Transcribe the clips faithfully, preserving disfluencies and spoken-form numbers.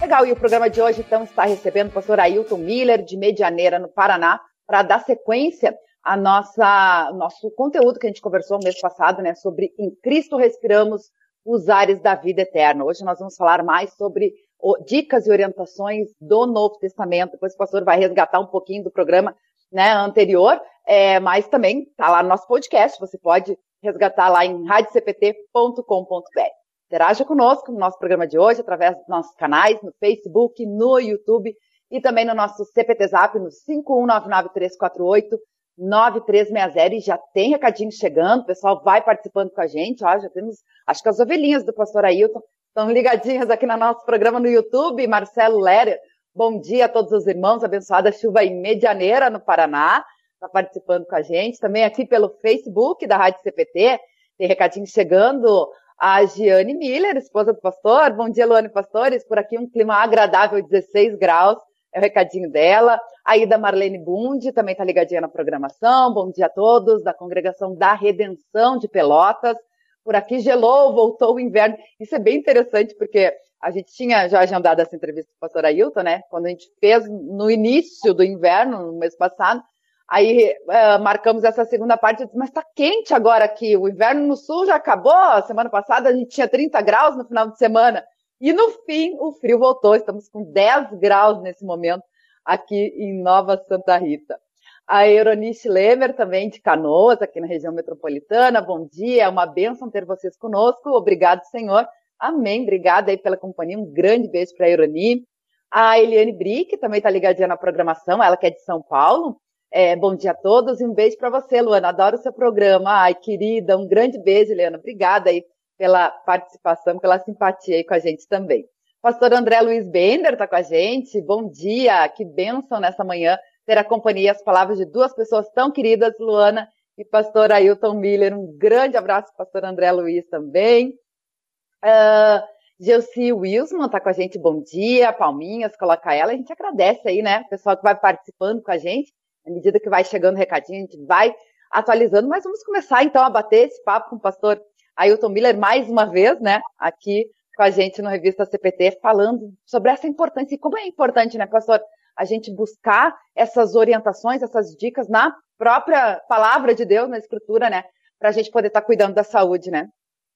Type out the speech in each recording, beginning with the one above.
Legal, e o programa de hoje, então, está recebendo o pastor Ailton Miller, de Medianeira, no Paraná, para dar sequência ao nosso conteúdo que a gente conversou no mês passado, né, sobre Em Cristo Respiramos os Ares da Vida Eterna. Hoje nós vamos falar mais sobre o, dicas e orientações do Novo Testamento. Depois o pastor vai resgatar um pouquinho do programa, né, anterior, é, mas também está lá no nosso podcast, você pode resgatar lá em rádio c p t ponto com ponto b r. Interaja conosco no nosso programa de hoje, através dos nossos canais, no Facebook, no YouTube e também no nosso C P T Zap, no cinco um nove nove três quatro oito nove três seis zero. E já tem recadinho chegando, o pessoal vai participando com a gente. Ó, já temos, acho que as ovelhinhas do pastor Ailton estão ligadinhas aqui no nosso programa no YouTube. Marcelo Lerer, bom dia a todos os irmãos, abençoada chuva em Medianeira, no Paraná, está participando com a gente. Também aqui pelo Facebook da Rádio C P T, tem recadinho chegando. A Giane Miller, esposa do pastor. Bom dia, Luane Pastores. Por aqui um clima agradável, dezesseis graus. É o recadinho dela. A Ida Marlene Bundi também está ligadinha na programação. Bom dia a todos da Congregação da Redenção de Pelotas. Por aqui gelou, voltou o inverno. Isso é bem interessante, porque a gente tinha já agendado essa entrevista com o pastor Ailton, né? Quando a gente fez no início do inverno, no mês passado. Aí uh, marcamos essa segunda parte, eu disse, mas tá quente agora aqui, o inverno no sul já acabou, semana passada a gente tinha trinta graus no final de semana, e no fim o frio voltou, estamos com dez graus nesse momento aqui em Nova Santa Rita. A Euronice Lemer, também de Canoas, aqui na região metropolitana, bom dia, é uma bênção ter vocês conosco, obrigado, Senhor, amém, obrigada aí pela companhia, um grande beijo para a Euroni. A Eliane Brick também está ligadinha na programação, ela que é de São Paulo. É, bom dia a todos e um beijo para você, Luana. Adoro o seu programa. Ai, querida, um grande beijo, Eliana. Obrigada aí pela participação, pela simpatia aí com a gente também. Pastor André Luiz Bender está com a gente. Bom dia, que bênção nessa manhã ter a companhia e as palavras de duas pessoas tão queridas, Luana e pastor Ailton Miller. Um grande abraço, pastor André Luiz também. Uh, Gelsi Wilson está com a gente. Bom dia, palminhas, coloca ela. A gente agradece aí, né, o pessoal que vai participando com a gente. À medida que vai chegando o recadinho, a gente vai atualizando, mas vamos começar então a bater esse papo com o pastor Ailton Miller mais uma vez, né, aqui com a gente no Revista C P T, falando sobre essa importância e como é importante, né, pastor, a gente buscar essas orientações, essas dicas na própria palavra de Deus, na Escritura, né, para a gente poder estar cuidando da saúde, né?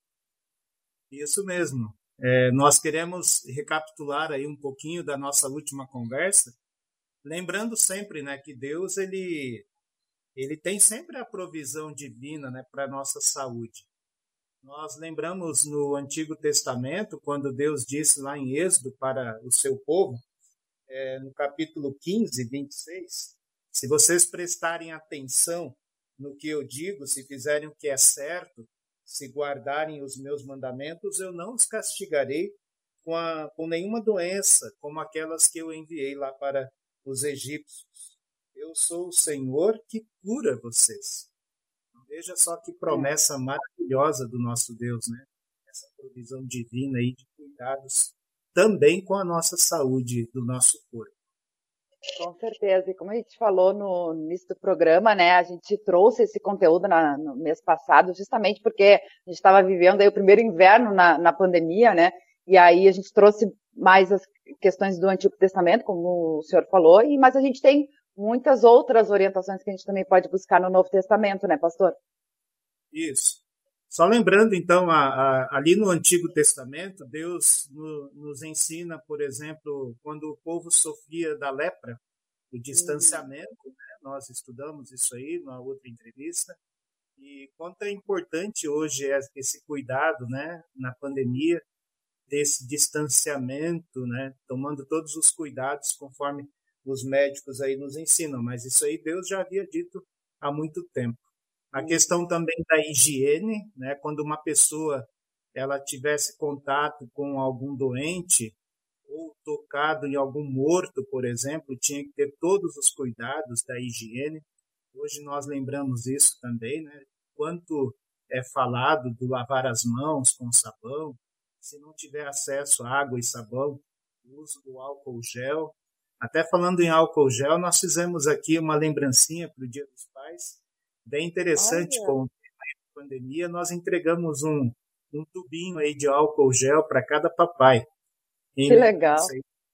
Isso mesmo. É, nós queremos recapitular aí um pouquinho da nossa última conversa, lembrando sempre, né, que Deus ele, ele tem sempre a provisão divina, né, para a nossa saúde. Nós lembramos no Antigo Testamento, quando Deus disse lá em Êxodo para o seu povo, é, no capítulo quinze, vinte e seis, se vocês prestarem atenção no que eu digo, se fizerem o que é certo, se guardarem os meus mandamentos, eu não os castigarei com, a, com nenhuma doença, como aquelas que eu enviei lá para os egípcios. Eu sou o Senhor que cura vocês. Veja só que promessa maravilhosa do nosso Deus, né? Essa provisão divina aí de cuidados também com a nossa saúde do nosso corpo. Com certeza. E como a gente falou no início do programa, né? A gente trouxe esse conteúdo na, no mês passado justamente porque a gente estava vivendo aí o primeiro inverno na, na pandemia, né? E aí a gente trouxe mais as questões do Antigo Testamento, como o senhor falou, e, mas a gente tem muitas outras orientações que a gente também pode buscar no Novo Testamento, né, pastor? Isso. Só lembrando, então, a, a, ali no Antigo Testamento, Deus no, nos ensina, por exemplo, quando o povo sofria da lepra, o distanciamento, uhum. né? Nós estudamos isso aí numa outra entrevista, e quanto é importante hoje esse cuidado, né, na pandemia, desse distanciamento, né, tomando todos os cuidados conforme os médicos aí nos ensinam, mas isso aí Deus já havia dito há muito tempo. A questão também da higiene, né, quando uma pessoa ela tivesse contato com algum doente ou tocado em algum morto, por exemplo, tinha que ter todos os cuidados da higiene. Hoje nós lembramos isso também, né? Quanto é falado do lavar as mãos com sabão, se não tiver acesso a água e sabão, o uso do álcool gel. Até falando em álcool gel, nós fizemos aqui uma lembrancinha para o Dia dos Pais, bem interessante. Olha. Com o tema da pandemia, nós entregamos um, um tubinho aí de álcool gel para cada papai. Que legal.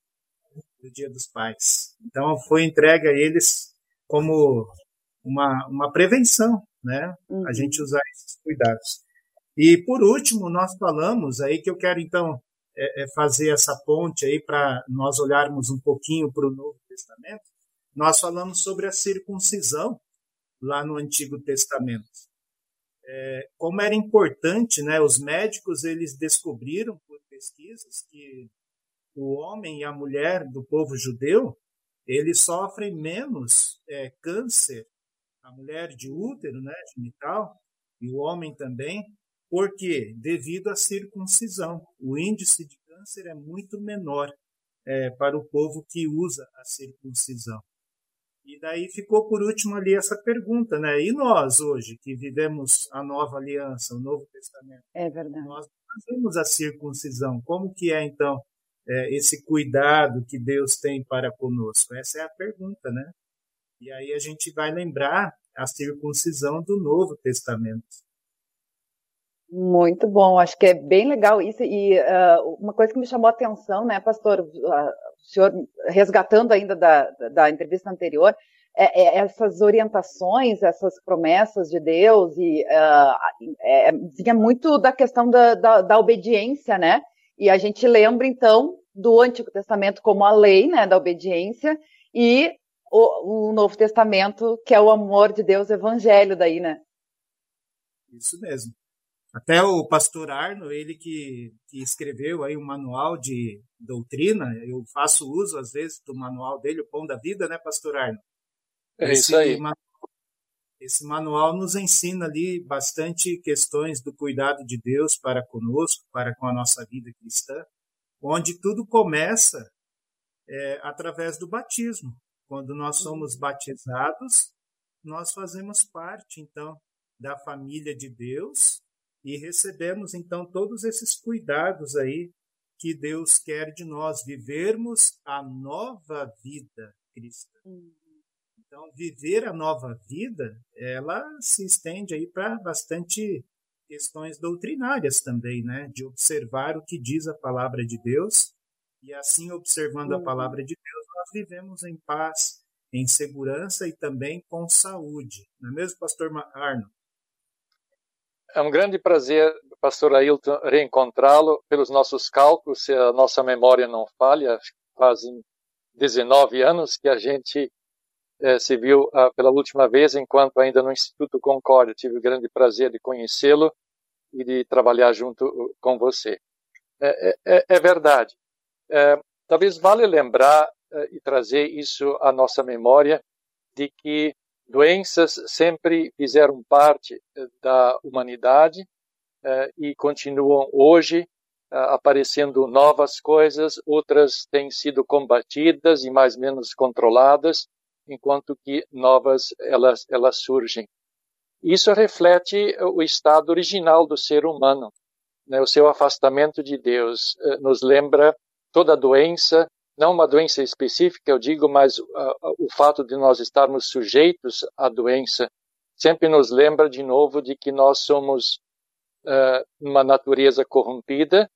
do Dia dos Pais. Então, foi entregue a eles como uma, uma prevenção, né? Uhum. A gente usar esses cuidados. E, por último, nós falamos aí que eu quero, então, é, é fazer essa ponte aí para nós olharmos um pouquinho para o Novo Testamento. Nós falamos sobre a circuncisão lá no Antigo Testamento. É, como era importante, né? Os médicos, eles descobriram por pesquisas que o homem e a mulher do povo judeu, eles sofrem menos é, câncer, a mulher de útero, né, genital, e o homem também. Por quê? Devido à circuncisão. O índice de câncer é muito menor é, para o povo que usa a circuncisão. E daí ficou por último ali essa pergunta, né? E nós hoje, que vivemos a nova aliança, o Novo Testamento? É verdade. Nós fazemos a circuncisão. Como que é, então, é, esse cuidado que Deus tem para conosco? Essa é a pergunta, né? E aí a gente vai lembrar a circuncisão do Novo Testamento. Muito bom, acho que é bem legal isso. E uh, uma coisa que me chamou a atenção, né, pastor, uh, o senhor resgatando ainda da, da entrevista anterior, é, é essas orientações, essas promessas de Deus, e uh, é, vinha muito da questão da, da, da obediência, né? E a gente lembra, então, do Antigo Testamento como a lei, né, da obediência, e o, o Novo Testamento, que é o amor de Deus, o evangelho daí, né? Isso mesmo. Até o pastor Arno, ele que, que escreveu aí um manual de doutrina, eu faço uso, às vezes, do manual dele, o Pão da Vida, né, pastor Arno? É esse, isso aí. Esse manual nos ensina ali bastante questões do cuidado de Deus para conosco, para com a nossa vida cristã, onde tudo começa é, através do batismo. Quando nós somos batizados, nós fazemos parte, então, da família de Deus, e recebemos, então, todos esses cuidados aí que Deus quer de nós, vivermos a nova vida cristã. Então, viver a nova vida, ela se estende aí para bastante questões doutrinárias também, né? De observar o que diz a palavra de Deus, e assim, observando a palavra de Deus, nós vivemos em paz, em segurança e também com saúde. Não é mesmo, pastor Arno? É um grande prazer, pastor Ailton, reencontrá-lo. Pelos nossos cálculos, se a nossa memória não falha, fazem dezenove anos que a gente eh, se viu ah, pela última vez, enquanto ainda no Instituto Concórdia. Tive o grande prazer de conhecê-lo e de trabalhar junto com você. É, é, é verdade. É, talvez vale lembrar é, e trazer isso à nossa memória, de que doenças sempre fizeram parte da humanidade eh, e continuam hoje eh, aparecendo novas coisas, outras têm sido combatidas e mais ou menos controladas, enquanto que novas elas, elas surgem. Isso reflete o estado original do ser humano, né? O seu afastamento de Deus eh, nos lembra toda doença, não uma doença específica, eu digo, mas uh, o fato de nós estarmos sujeitos à doença sempre nos lembra de novo de que nós somos uh, uma natureza corrompida,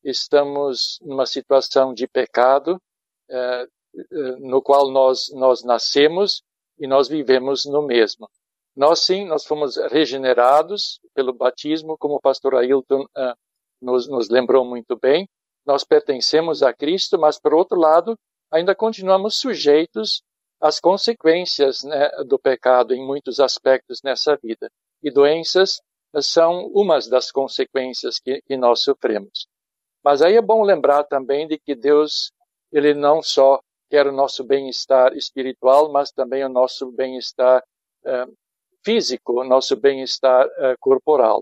estamos numa situação de pecado, uh, uh, no qual nós, nós nascemos e nós vivemos no mesmo. Nós sim, nós fomos regenerados pelo batismo, como o pastor Ailton uh, nos, nos lembrou muito bem. Nós pertencemos a Cristo, mas, por outro lado, ainda continuamos sujeitos às consequências, né, do pecado em muitos aspectos nessa vida. E doenças são umas das consequências que, que nós sofremos. Mas aí é bom lembrar também de que Deus, Ele não só quer o nosso bem-estar espiritual, mas também o nosso bem-estar uh, físico, o nosso bem-estar uh, corporal.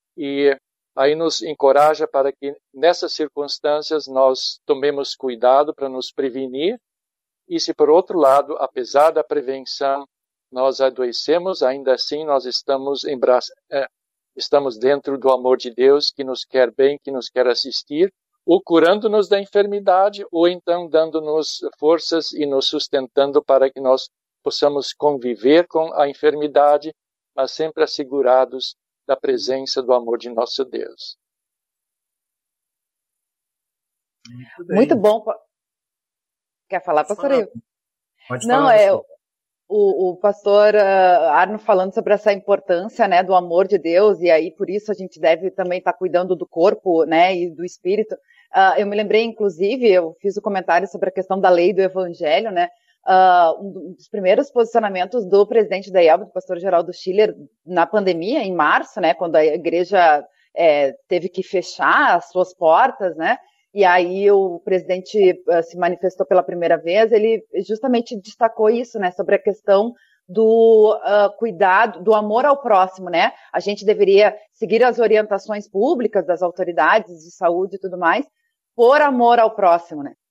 E aí nos encoraja para que nessas circunstâncias nós tomemos cuidado para nos prevenir, e se por outro lado, apesar da prevenção, nós adoecemos, ainda assim nós estamos, em bra... é, estamos dentro do amor de Deus, que nos quer bem, que nos quer assistir, ou curando-nos da enfermidade, ou então dando-nos forças e nos sustentando para que nós possamos conviver com a enfermidade, mas sempre assegurados da presença do amor de nosso Deus. Muito bom. Quer falar, Pode pastor falar. Ailton? Pode Não, falar é você. o, o pastor uh, Arno falando sobre essa importância, né, do amor de Deus, e aí por isso a gente deve também estar cuidando do corpo, né, e do espírito. Uh, eu me lembrei, inclusive, eu fiz o um comentário sobre a questão da lei do evangelho, né, uh, um dos primeiros posicionamentos do presidente da I E L B, do pastor Geraldo Schiller, na pandemia, em março, né, quando a igreja é, teve que fechar as suas portas, né, e aí o presidente uh, se manifestou pela primeira vez, ele justamente destacou isso, né, sobre a questão do uh, cuidado, do amor ao próximo, né? A gente deveria seguir as orientações públicas das autoridades de saúde e tudo mais, por amor ao próximo, né?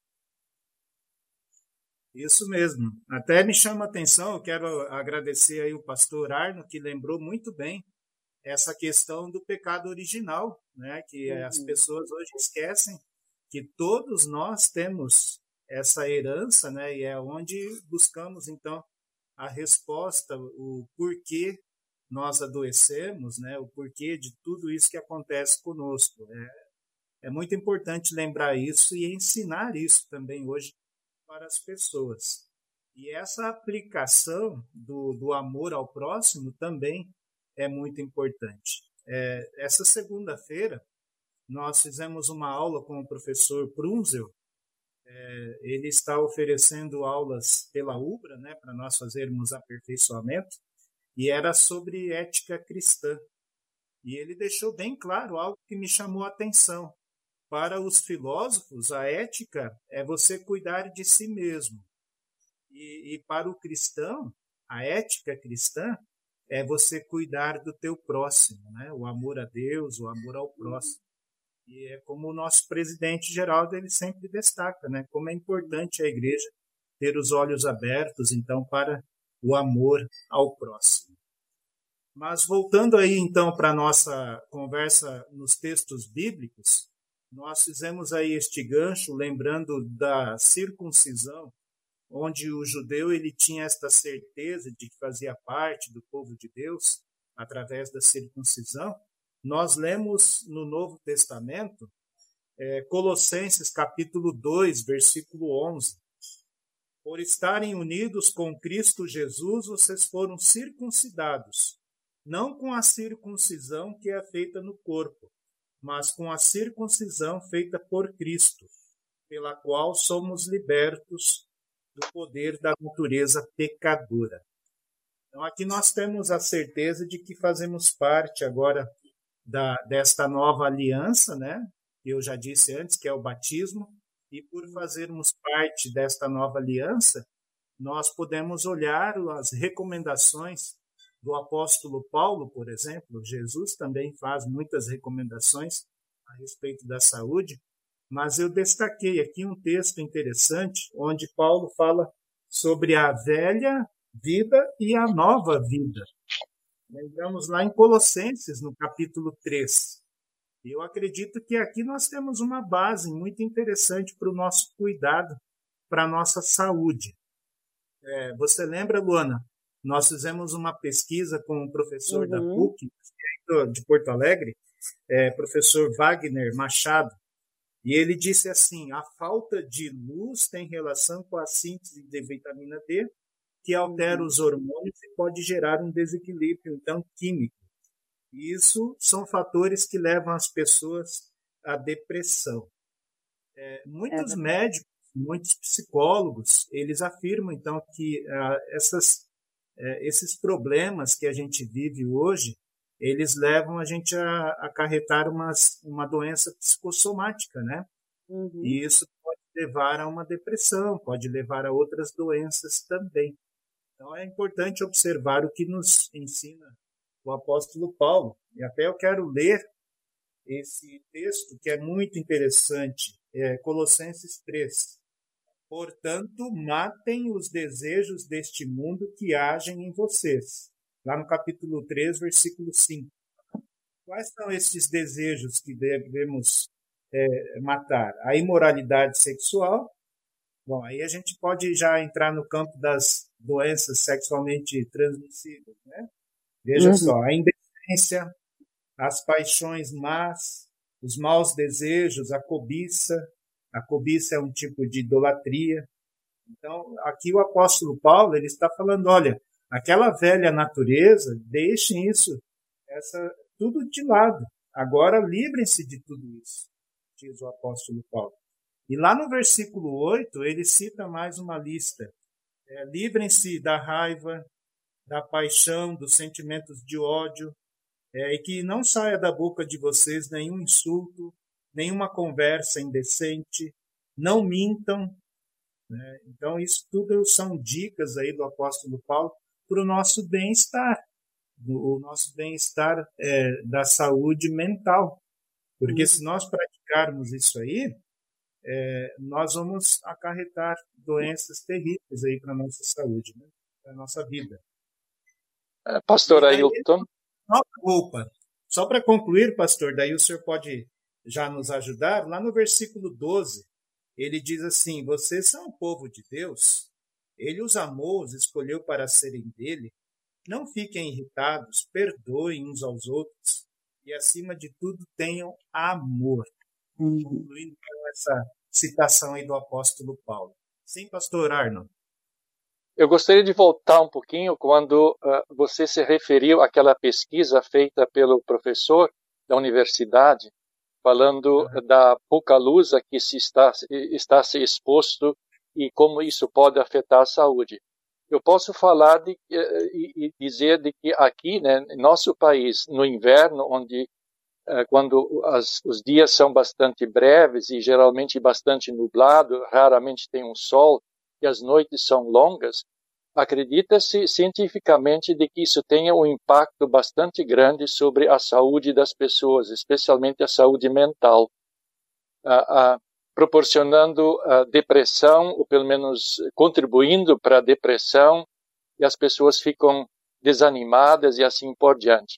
Isso mesmo. Até me chama a atenção, eu quero agradecer aí o pastor Arno, que lembrou muito bem essa questão do pecado original, né? Que uhum. as pessoas hoje esquecem que todos nós temos essa herança, né? E é onde buscamos, então, a resposta, o porquê nós adoecemos, né? O porquê de tudo isso que acontece conosco. É, é muito importante lembrar isso e ensinar isso também hoje para as pessoas. E essa aplicação do, do amor ao próximo também é muito importante. É, essa segunda-feira, nós fizemos uma aula com o professor Prunzel. É, ele está oferecendo aulas pela UBRA, né, para nós fazermos aperfeiçoamento, e era sobre ética cristã. E ele deixou bem claro algo que me chamou a atenção. Para os filósofos, a ética é você cuidar de si mesmo. E, e para o cristão, a ética cristã é você cuidar do teu próximo, né? O amor a Deus, o amor ao próximo. E é como o nosso presidente Geraldo, ele sempre destaca, né? Como é importante a igreja ter os olhos abertos, então, para o amor ao próximo. Mas voltando aí, então, para a nossa conversa nos textos bíblicos, nós fizemos aí este gancho, lembrando da circuncisão, onde o judeu ele tinha esta certeza de que fazia parte do povo de Deus através da circuncisão. Nós lemos no Novo Testamento, é, Colossenses capítulo dois, versículo onze. Por estarem unidos com Cristo Jesus, vocês foram circuncidados, não com a circuncisão que é feita no corpo, mas com a circuncisão feita por Cristo, pela qual somos libertos do poder da natureza pecadora. Então aqui nós temos a certeza de que fazemos parte agora Da, desta nova aliança, né? Eu já disse antes que é o batismo, e por fazermos parte desta nova aliança, nós podemos olhar as recomendações do apóstolo Paulo, por exemplo. Jesus também faz muitas recomendações a respeito da saúde, mas eu destaquei aqui um texto interessante, onde Paulo fala sobre a velha vida e a nova vida. Lembramos lá em Colossenses, no capítulo três. Eu acredito que aqui nós temos uma base muito interessante para o nosso cuidado, para a nossa saúde. É, você lembra, Luana? Nós fizemos uma pesquisa com o professor uhum. da P U C, de Porto Alegre, é, professor Wagner Machado, e ele disse assim, a falta de luz tem relação com a síntese de vitamina D, que altera os hormônios e pode gerar um desequilíbrio, então, químico. E isso são fatores que levam as pessoas à depressão. É, muitos é médicos, muitos psicólogos, eles afirmam, então, que ah, essas, eh, esses problemas que a gente vive hoje, eles levam a gente a acarretar umas, uma doença psicossomática, né? Uhum. E isso pode levar a uma depressão, pode levar a outras doenças também. Então, é importante observar o que nos ensina o apóstolo Paulo. E até eu quero ler esse texto, que é muito interessante, é Colossenses três. Portanto, matem os desejos deste mundo que agem em vocês. Lá no capítulo três, versículo cinco. Quais são esses desejos que devemos é, matar? A imoralidade sexual. Bom, aí a gente pode já entrar no campo das doenças sexualmente transmissíveis, né? Veja uhum. só, a indecência, as paixões más, os maus desejos, a cobiça. A cobiça é um tipo de idolatria. Então, aqui o apóstolo Paulo ele está falando, olha, aquela velha natureza, deixem isso, essa, tudo de lado. Agora livrem-se de tudo isso, diz o apóstolo Paulo. E lá no versículo oito, ele cita mais uma lista. É, livrem-se da raiva, da paixão, dos sentimentos de ódio, é, e que não saia da boca de vocês nenhum insulto, nenhuma conversa indecente, não mintam. Né? Então, isso tudo são dicas aí do apóstolo Paulo para o nosso bem-estar, o nosso bem-estar é, da saúde mental. Porque se nós praticarmos isso aí, é, nós vamos acarretar doenças terríveis aí para a nossa saúde, né? Para a nossa vida. Pastor Ailton. Opa, só para concluir, pastor, daí o senhor pode já nos ajudar. Lá no versículo doze, ele diz assim, vocês são o povo de Deus, ele os amou, os escolheu para serem dele, não fiquem irritados, perdoem uns aos outros e, acima de tudo, tenham amor. Uhum. Concluindo com essa citação aí do apóstolo Paulo. Sim, pastor Arnold. Eu gostaria de voltar um pouquinho quando uh, você se referiu àquela pesquisa feita pelo professor da universidade, falando uhum. da pouca luz a que se está, está se exposto e como isso pode afetar a saúde. Eu posso falar de, uh, e, e dizer de que aqui, né, em nosso país, no inverno, onde uh, quando as, os dias são bastante breves e geralmente bastante nublado, raramente tem um sol, e as noites são longas, acredita-se cientificamente de que isso tenha um impacto bastante grande sobre a saúde das pessoas, especialmente a saúde mental, uh, uh, proporcionando uh, depressão, ou pelo menos contribuindo para a depressão, e as pessoas ficam desanimadas e assim por diante.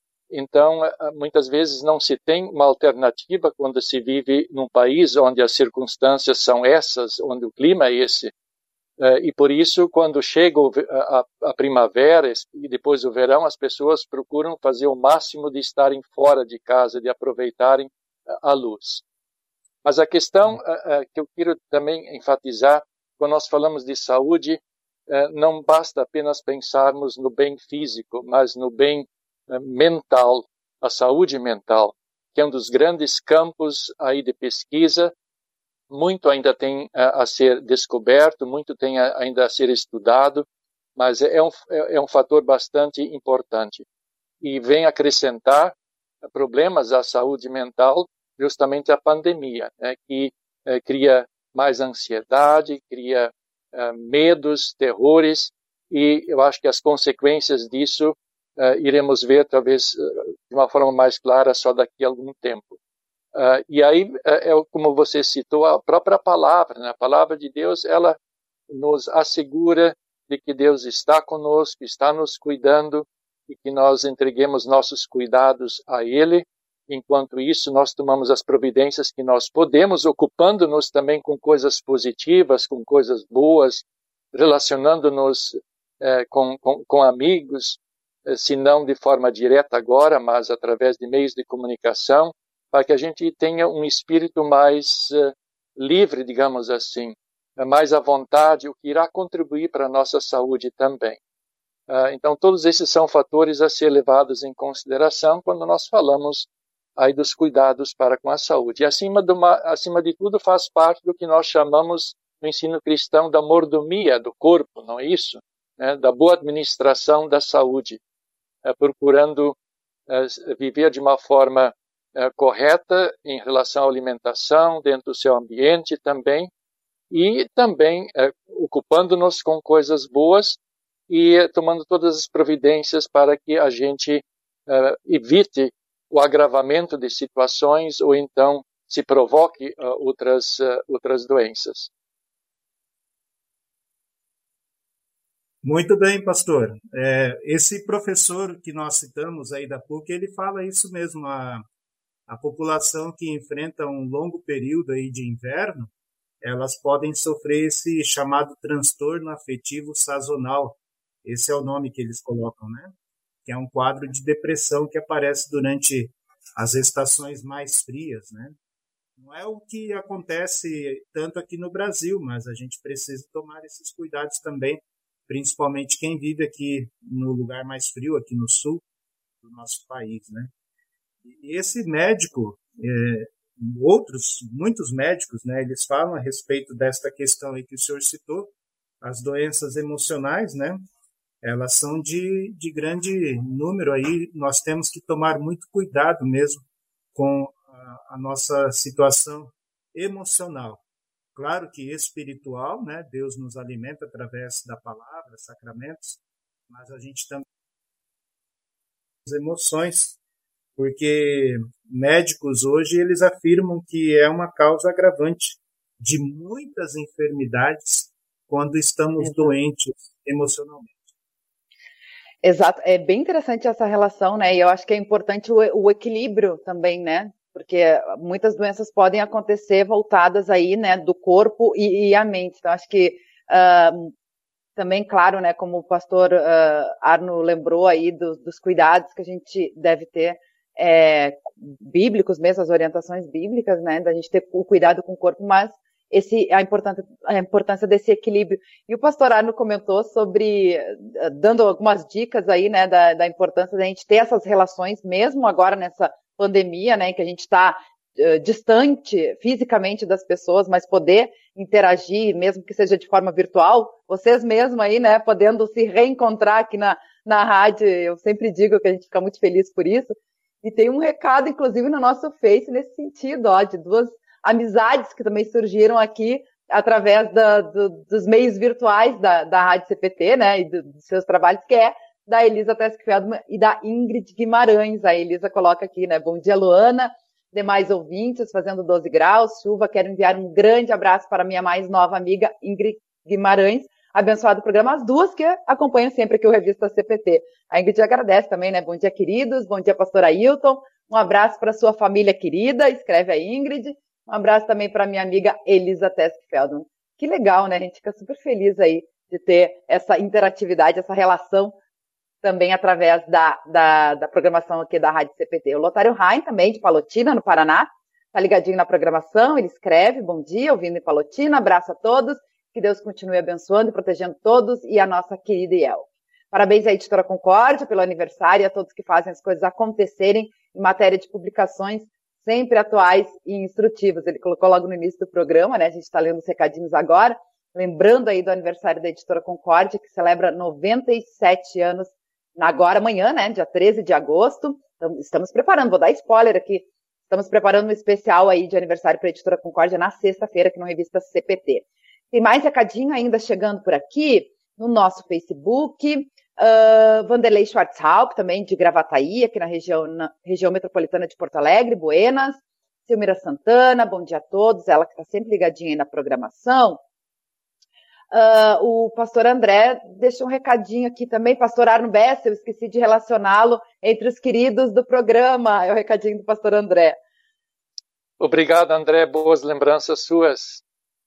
Então, uh, muitas vezes não se tem uma alternativa quando se vive num país onde as circunstâncias são essas, onde o clima é esse. Uh, e por isso, quando chega a, a primavera e depois o verão, as pessoas procuram fazer o máximo de estarem fora de casa, de aproveitarem uh, a luz. Mas a questão uh, uh, que eu quero também enfatizar, quando nós falamos de saúde, uh, não basta apenas pensarmos no bem físico, mas no bem uh, mental, a saúde mental, que é um dos grandes campos aí de pesquisa. Muito ainda tem a, a ser descoberto, muito tem a, ainda a ser estudado, mas é um, é, é um fator bastante importante. E vem acrescentar problemas à saúde mental, justamente a pandemia, né, que é, cria mais ansiedade, cria é, medos, terrores, e eu acho que as consequências disso é, iremos ver, talvez, de uma forma mais clara só daqui a algum tempo. Uh, e aí, é, é como você citou, a própria palavra, né? A palavra de Deus, ela nos assegura de que Deus está conosco, está nos cuidando e que nós entreguemos nossos cuidados a Ele. Enquanto isso, nós tomamos as providências que nós podemos, ocupando-nos também com coisas positivas, com coisas boas, relacionando-nos eh, com, com, com amigos, eh, se não de forma direta agora, mas através de meios de comunicação, para que a gente tenha um espírito mais uh, livre, digamos assim, uh, mais à vontade, o que irá contribuir para a nossa saúde também. Uh, então, todos esses são fatores a ser levados em consideração quando nós falamos aí dos cuidados para com a saúde. E, acima, de uma, acima de tudo, faz parte do que nós chamamos no ensino cristão da mordomia do corpo, não é isso? Né? Da boa administração da saúde, uh, procurando uh, viver de uma forma Uh, correta em relação à alimentação, dentro do seu ambiente também, e também uh, ocupando-nos com coisas boas e uh, tomando todas as providências para que a gente uh, evite o agravamento de situações ou então se provoque uh, outras, uh, outras doenças. Muito bem, pastor. É, esse professor que nós citamos aí da P U C, ele fala isso mesmo, a A população que enfrenta um longo período aí de inverno, elas podem sofrer esse chamado transtorno afetivo sazonal. Esse é o nome que eles colocam, né? Que é um quadro de depressão que aparece durante as estações mais frias, né? Não é o que acontece tanto aqui no Brasil, mas a gente precisa tomar esses cuidados também, principalmente quem vive aqui no lugar mais frio, aqui no sul do nosso país, né? E esse médico, é, outros, muitos médicos, né, eles falam a respeito desta questão aí que o senhor citou, as doenças emocionais, né? Elas são de, de grande número aí, nós temos que tomar muito cuidado mesmo com a, a nossa situação emocional. Claro que espiritual, né? Deus nos alimenta através da palavra, sacramentos, mas a gente também tem as emoções, porque médicos hoje eles afirmam que é uma causa agravante de muitas enfermidades quando estamos Exato. doentes emocionalmente. Exato, é bem interessante essa relação, né? E eu acho que é importante o, o equilíbrio também, né? Porque muitas doenças podem acontecer voltadas aí, né, do corpo e, e a mente. Então, acho que uh, também, claro, né, como o pastor uh, Arno lembrou aí do, dos cuidados que a gente deve ter, é, bíblicos mesmo, as orientações bíblicas, né, da gente ter o cuidado com o corpo, mas esse, a, importância, a importância desse equilíbrio. E o pastor Arno comentou sobre, dando algumas dicas aí, né, da, da importância da gente ter essas relações, mesmo agora nessa pandemia, né, em que a gente está uh, distante fisicamente das pessoas, mas poder interagir, mesmo que seja de forma virtual, vocês mesmos aí, né, podendo se reencontrar aqui na, na rádio, eu sempre digo que a gente fica muito feliz por isso. E tem um recado, inclusive, no nosso Face nesse sentido, ó, de duas amizades que também surgiram aqui através da, do, dos meios virtuais da, da Rádio C P T, né, e do, dos seus trabalhos, que é da Elisa Teskfeldman e da Ingrid Guimarães. A Elisa coloca aqui, né, bom dia, Luana, demais ouvintes, fazendo doze graus, chuva, quero enviar um grande abraço para minha mais nova amiga Ingrid Guimarães, abençoado programa, as duas que acompanham sempre aqui o Revista C P T. A Ingrid agradece também, né, bom dia, queridos, bom dia, pastor Ailton, um abraço para sua família querida, escreve a Ingrid. Um abraço também para minha amiga Elisa Teskfeldman. Que legal, né? A gente fica super feliz aí de ter essa interatividade, essa relação também através da, da, da programação aqui da Rádio C P T. O Lotário Rain também, de Palotina, no Paraná, tá ligadinho na programação, ele escreve, bom dia, ouvindo em Palotina, abraço a todos, que Deus continue abençoando e protegendo todos e a nossa querida Iel. Parabéns à Editora Concórdia pelo aniversário e a todos que fazem as coisas acontecerem em matéria de publicações sempre atuais e instrutivas. Ele colocou logo no início do programa, né? A gente está lendo os recadinhos agora, lembrando aí do aniversário da Editora Concórdia, que celebra noventa e sete anos, agora amanhã, né? Dia treze de agosto. Então, estamos preparando, vou dar spoiler aqui, estamos preparando um especial aí de aniversário para a Editora Concórdia na sexta-feira, aqui no Revista C P T. Tem mais recadinho ainda chegando por aqui, no nosso Facebook. Uh, Vanderlei Schwarzhaupt, também de Gravataí, aqui na região, na região metropolitana de Porto Alegre, Buenas. Silmira Santana, bom dia a todos, ela que está sempre ligadinha aí na programação. Uh, o pastor André deixou um recadinho aqui também, pastor Arno Bessa, eu esqueci de relacioná-lo entre os queridos do programa, é o recadinho do pastor André. Obrigado, André, boas lembranças suas.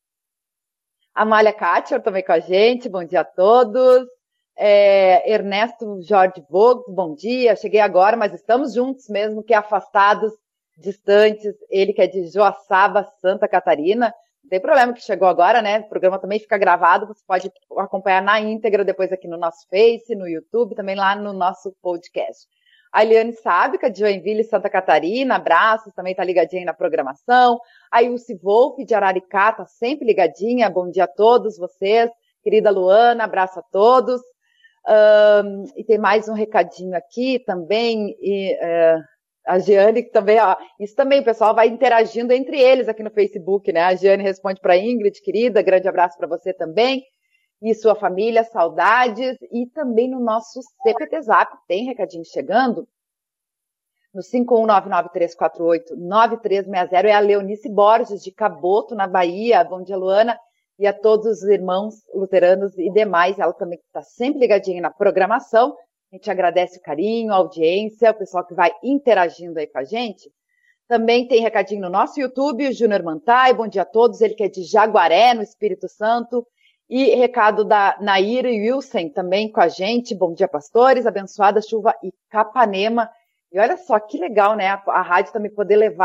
Amália Kátia também com a gente, bom dia a todos. É, Ernesto Jorge Vogt, bom dia, cheguei agora, mas estamos juntos mesmo que afastados, distantes, ele que é de Joaçaba, Santa Catarina, não tem problema que chegou agora, né, o programa também fica gravado, você pode acompanhar na íntegra depois aqui no nosso Face, no YouTube, também lá no nosso podcast. A Eliane Sábica, de Joinville, Santa Catarina, abraços, também tá ligadinha aí na programação. A Ilse Wolff, de Araricá, tá sempre ligadinha, bom dia a todos vocês, querida Luana, abraço a todos. Um, e tem mais um recadinho aqui também, e, uh, a Giane que também, ó, isso também o pessoal vai interagindo entre eles aqui no Facebook, né, a Giane responde para Ingrid, querida, grande abraço para você também, e sua família, saudades, e também no nosso C P T Zap, tem recadinho chegando, no cinco um nove nove três quatro oito nove três seis zero, é a Leonice Borges, de Caboto, na Bahia, bom dia, Luana, e a todos os irmãos luteranos e demais, ela também está sempre ligadinha na programação, a gente agradece o carinho, a audiência, o pessoal que vai interagindo aí com a gente. Também tem recadinho no nosso YouTube, o Júnior Mantai, bom dia a todos, ele que é de Jaguaré, no Espírito Santo, e recado da Nair Wilson também com a gente, bom dia pastores, abençoada chuva e Capanema, e olha só que legal, né, a, a rádio também poder levar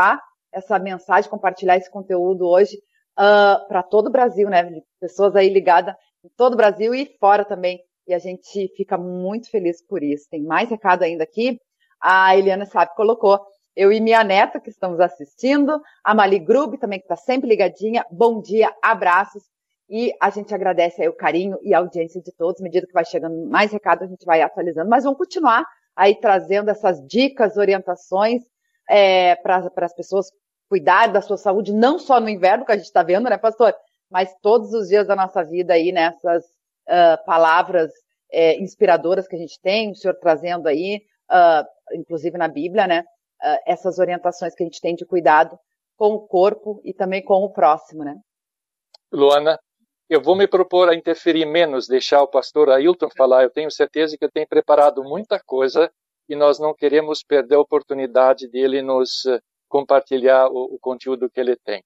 essa mensagem, compartilhar esse conteúdo hoje uh, para todo o Brasil, né? Pessoas aí ligadas em todo o Brasil e fora também. E a gente fica muito feliz por isso. Tem mais recado ainda aqui. A Eliana Sabe colocou: eu e minha neta que estamos assistindo, a Mali Grub também que está sempre ligadinha. Bom dia, abraços. E a gente agradece aí o carinho e a audiência de todos. À medida que vai chegando mais recado, a gente vai atualizando. Mas vamos continuar aí trazendo essas dicas, orientações é, para as pessoas cuidarem da sua saúde, não só no inverno, que a gente está vendo, né, pastor? Mas todos os dias da nossa vida aí, nessas uh, palavras é, inspiradoras que a gente tem, o senhor trazendo aí, uh, inclusive na Bíblia, né? Uh, essas orientações que a gente tem de cuidado com o corpo e também com o próximo, né? Luana, eu vou me propor a interferir menos, deixar o pastor Ailton falar. Eu tenho certeza que eu tenho preparado muita coisa e nós não queremos perder a oportunidade dele nos uh, compartilhar o, o conteúdo que ele tem.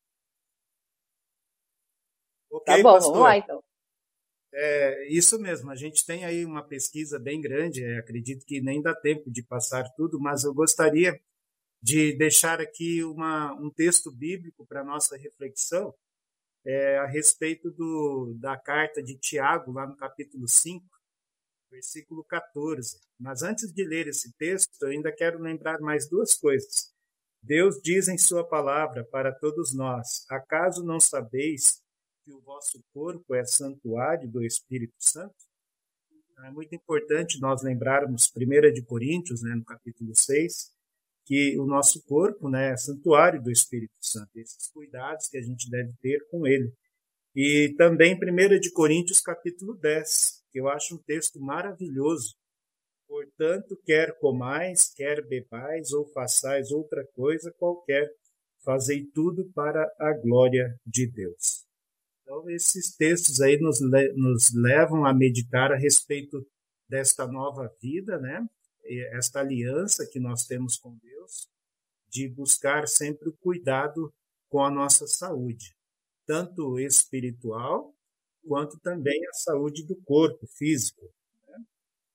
Ok, tá bom, pastor. vamos lá então. É, isso mesmo, a gente tem aí uma pesquisa bem grande, é, acredito que nem dá tempo de passar tudo, mas eu gostaria de deixar aqui uma, um texto bíblico para nossa reflexão, é, a respeito do, da carta de Tiago, lá no capítulo cinco, versículo quatorze. Mas antes de ler esse texto, eu ainda quero lembrar mais duas coisas. Deus diz em sua palavra para todos nós: acaso não sabeis que o vosso corpo é santuário do Espírito Santo? É muito importante nós lembrarmos, primeira de Coríntios, né, no capítulo seis, que o nosso corpo, né, é santuário do Espírito Santo, esses cuidados que a gente deve ter com ele. E também primeira de Coríntios, capítulo dez, que eu acho um texto maravilhoso. Portanto, quer comais, quer bebais, ou façais outra coisa qualquer, fazei tudo para a glória de Deus. Então, esses textos aí nos, le- nos levam a meditar a respeito desta nova vida, né? E esta aliança que nós temos com Deus, de buscar sempre o cuidado com a nossa saúde, tanto espiritual, quanto também a saúde do corpo físico. Né?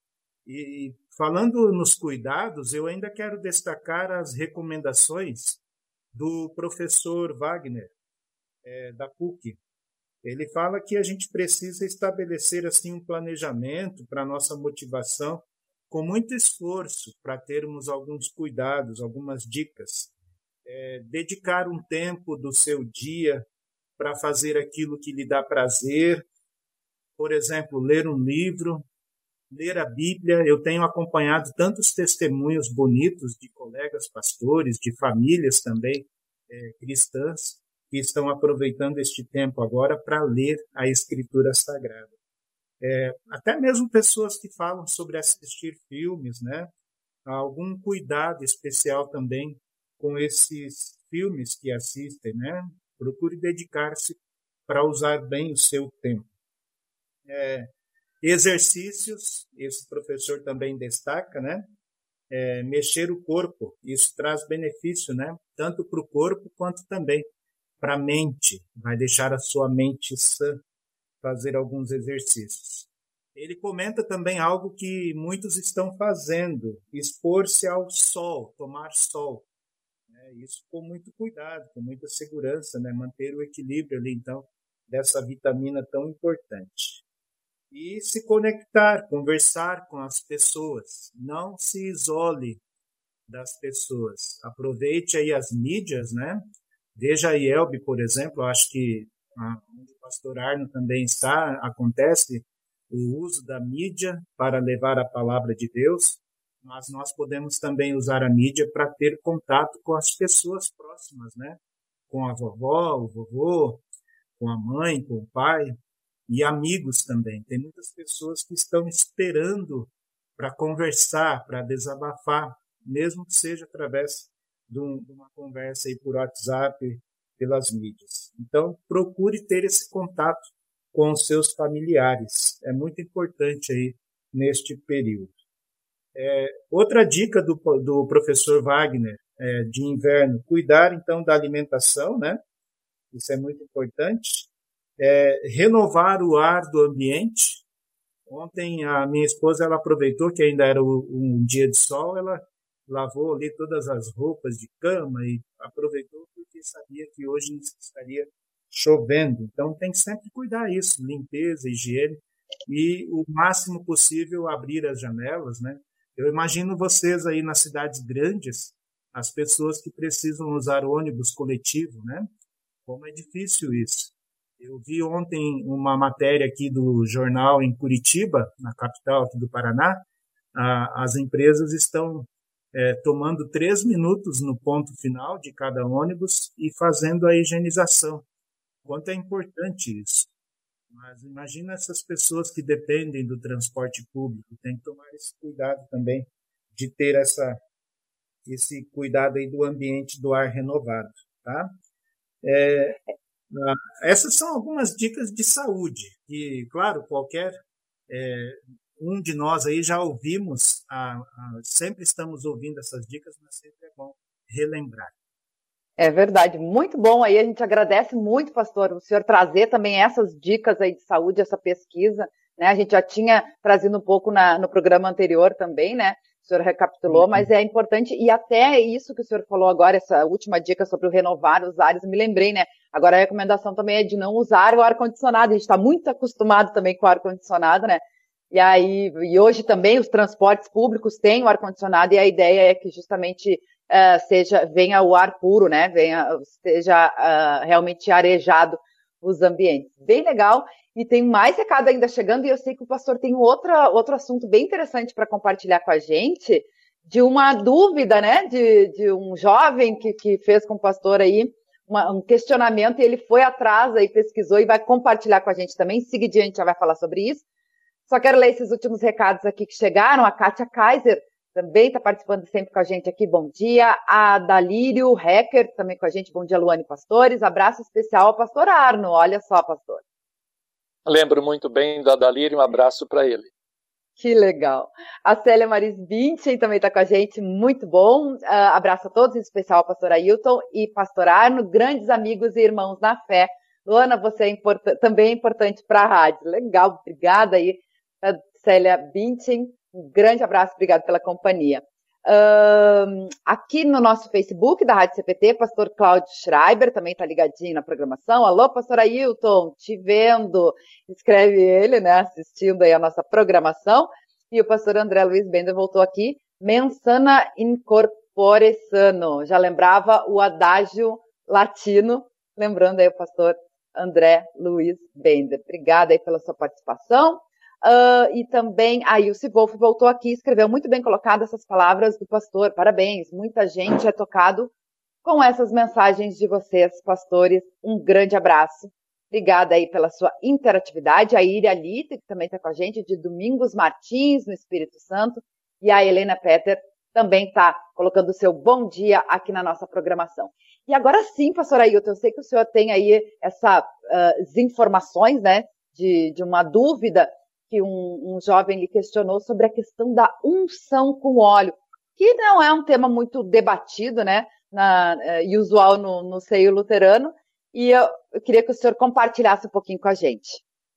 E falando nos cuidados, eu ainda quero destacar as recomendações do professor Wagner, é, da P U C. Ele fala que a gente precisa estabelecer assim um planejamento para a nossa motivação, com muito esforço para termos alguns cuidados, algumas dicas. É, dedicar um tempo do seu dia para fazer aquilo que lhe dá prazer. Por exemplo, ler um livro, ler a Bíblia. Eu tenho acompanhado tantos testemunhos bonitos de colegas pastores, de famílias também é, cristãs, que estão aproveitando este tempo agora para ler a Escritura Sagrada. É, até mesmo pessoas que falam sobre assistir filmes, né? Há algum cuidado especial também com esses filmes que assistem, né? Procure dedicar-se para usar bem o seu tempo. É, exercícios, esse professor também destaca, né? É, mexer o corpo, isso traz benefício, né? Tanto para o corpo quanto também para a mente, vai deixar a sua mente sã, fazer alguns exercícios. Ele comenta também algo que muitos estão fazendo, expor-se ao sol, tomar sol. Né? Isso com muito cuidado, com muita segurança, né? Manter o equilíbrio ali, então, dessa vitamina tão importante. E se conectar, conversar com as pessoas, não se isole das pessoas. Aproveite aí as mídias, né? Veja a I E L B, por exemplo, acho que onde o pastor Arno também está, acontece o uso da mídia para levar a palavra de Deus, mas nós podemos também usar a mídia para ter contato com as pessoas próximas, né? Com a vovó, o vovô, com a mãe, com o pai, e amigos também. Tem muitas pessoas que estão esperando para conversar, para desabafar, mesmo que seja através de uma conversa aí por WhatsApp, pelas mídias. Então, procure ter esse contato com os seus familiares. É muito importante aí neste período. É, outra dica do, do professor Wagner é, de inverno, cuidar então da alimentação, né? Isso é muito importante. É, renovar o ar do ambiente. Ontem a minha esposa ela aproveitou que ainda era um dia de sol, ela lavou ali todas as roupas de cama e aproveitou porque sabia que hoje estaria chovendo. Então tem que sempre cuidar isso, limpeza, higiene e o máximo possível abrir as janelas, né? Eu imagino vocês aí nas cidades grandes, as pessoas que precisam usar ônibus coletivo, né? Como é difícil isso. Eu vi ontem uma matéria aqui do jornal em Curitiba, na capital aqui do Paraná. Ah, as empresas estão é, tomando três minutos no ponto final de cada ônibus e fazendo a higienização. Quanto é importante isso. Mas imagina essas pessoas que dependem do transporte público, tem que tomar esse cuidado também de ter essa, esse cuidado aí do ambiente do ar renovado, tá? É, essas são algumas dicas de saúde, que, claro, qualquer é, um de nós aí já ouvimos, a, a, sempre estamos ouvindo essas dicas, mas sempre é bom relembrar. É verdade, muito bom aí, a gente agradece muito, pastor, o senhor trazer também essas dicas aí de saúde, essa pesquisa, né, a gente já tinha trazido um pouco na, no programa anterior também, né, o senhor recapitulou, uhum. Mas é importante, e até isso que o senhor falou agora, essa última dica sobre o renovar os ares, me lembrei, né, agora a recomendação também é de não usar o ar-condicionado, a gente está muito acostumado também com o ar-condicionado, né, e aí, e hoje também os transportes públicos têm o ar-condicionado, e a ideia é que justamente Uh, seja, venha o ar puro, né, venha, seja uh, realmente arejado os ambientes. Bem legal, e tem mais recado ainda chegando, e eu sei que o pastor tem outra, outro assunto bem interessante para compartilhar com a gente, de uma dúvida, né, de, de um jovem que, que fez com o pastor aí uma, um questionamento, e ele foi atrás aí, pesquisou, e vai compartilhar com a gente também, em seguida a gente já vai falar sobre isso. Só quero ler esses últimos recados aqui que chegaram, a Kátia Kaiser, também está participando sempre com a gente aqui, bom dia. A Dalírio Hecker, também com a gente, bom dia, Luane Pastores. Abraço especial ao pastor Arno, olha só, pastor. Lembro muito bem da Dalírio, um abraço para ele. Que legal. A Célia Maris Binchen também está com a gente, muito bom. Uh, abraço a todos, em especial ao pastor Ailton e pastor Arno, grandes amigos e irmãos na fé. Luana, você é import- também é importante para a rádio. Legal, obrigada aí, Célia Binchen. Um grande abraço, obrigado pela companhia. Um, aqui no nosso Facebook da Rádio C P T, pastor Cláudio Schreiber também está ligadinho na programação. Alô, pastor Ailton, te vendo. Escreve ele, né, assistindo aí a nossa programação. E o pastor André Luiz Bender voltou aqui. Mensana incorpore sano. Já lembrava o adágio latino. Lembrando aí o pastor André Luiz Bender. Obrigada aí pela sua participação. Uh, e também a Ilse Wolff voltou aqui, escreveu muito bem colocado essas palavras do pastor, parabéns, muita gente é tocado com essas mensagens de vocês, pastores, um grande abraço, obrigada aí pela sua interatividade, a Iria Lita, que também está com a gente, de Domingos Martins, no Espírito Santo, e a Helena Petter também está colocando o seu bom dia aqui na nossa programação. E agora sim, pastor Ailton, eu sei que o senhor tem aí essas uh, informações, né, de, de uma dúvida que um, um jovem lhe questionou sobre a questão da unção com óleo, que não é um tema muito debatido, né, na, e usual no, no seio luterano, e eu, eu queria que o senhor compartilhasse um pouquinho com a gente.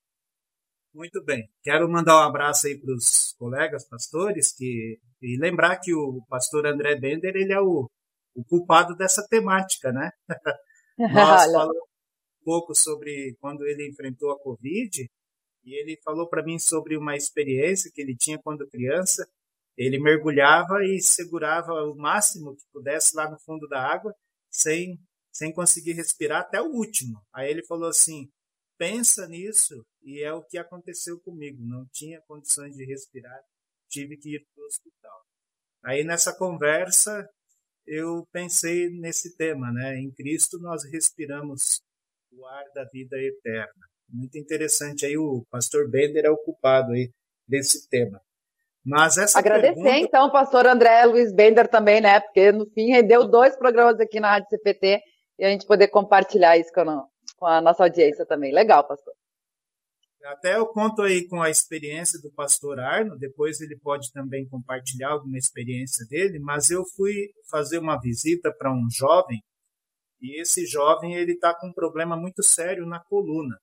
Muito bem. Quero mandar um abraço aí para os colegas pastores, que, e lembrar que o pastor André Bender, ele é o, o culpado dessa temática, né? Nós falamos um pouco sobre quando ele enfrentou a Covid, e ele falou para mim sobre uma experiência que ele tinha quando criança. Ele mergulhava e segurava o máximo que pudesse lá no fundo da água, sem, sem conseguir respirar até o último. Aí ele falou assim, pensa nisso, e é o que aconteceu comigo. Não tinha condições de respirar, tive que ir para o hospital. Aí nessa conversa eu pensei nesse tema, né? Em Cristo nós respiramos o ar da vida eterna. Muito interessante, aí o pastor Bender é o culpado aí desse tema. Mas essa Agradecer, pergunta... então, o pastor André Luiz Bender também, né? Porque, no fim, rendeu dois programas aqui na Rádio C P T e a gente poder compartilhar isso com a, com a nossa audiência também. Legal, pastor. Até eu conto aí com a experiência do pastor Arno, depois ele pode também compartilhar alguma experiência dele, mas eu fui fazer uma visita para um jovem, e esse jovem ele está com um problema muito sério na coluna.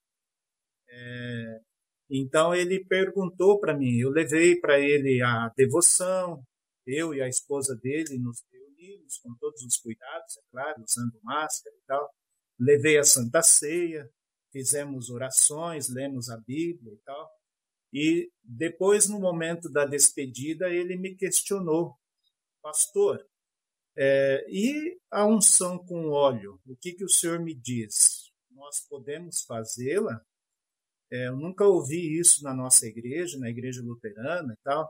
É, então ele perguntou para mim, eu levei para ele a devoção, eu e a esposa dele nos reunimos com todos os cuidados, é claro, usando máscara e tal. Levei a Santa Ceia, fizemos orações, lemos a Bíblia e tal. E depois, no momento da despedida, ele me questionou: pastor, é, e a unção com óleo? O que, que o senhor me diz? Nós podemos fazê-la? É, eu nunca ouvi isso na nossa igreja, na igreja luterana e tal.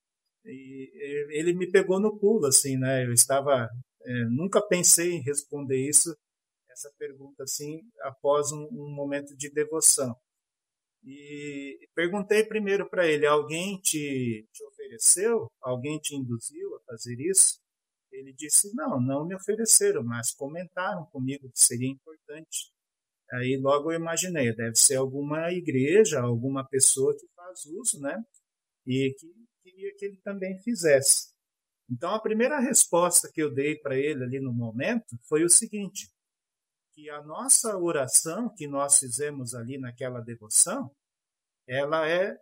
E ele me pegou no pulo, assim, né? Eu estava, é, nunca pensei em responder isso, essa pergunta, assim, após um, um momento de devoção. E perguntei primeiro para ele: alguém te, te ofereceu? Alguém te induziu a fazer isso? Ele disse: não, não me ofereceram, mas comentaram comigo que seria importante. Aí logo eu imaginei, deve ser alguma igreja, alguma pessoa que faz uso, né? E que queria que ele também fizesse. Então a primeira resposta que eu dei para ele ali no momento foi o seguinte: que a nossa oração que nós fizemos ali naquela devoção, ela é